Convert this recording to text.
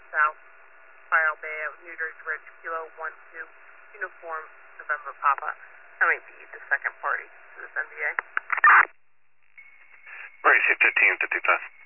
South, File Bay of New Jersey Ridge, Kilo 12, Uniform November Papa. I might be the second party to this NDA. Where is he? 1555.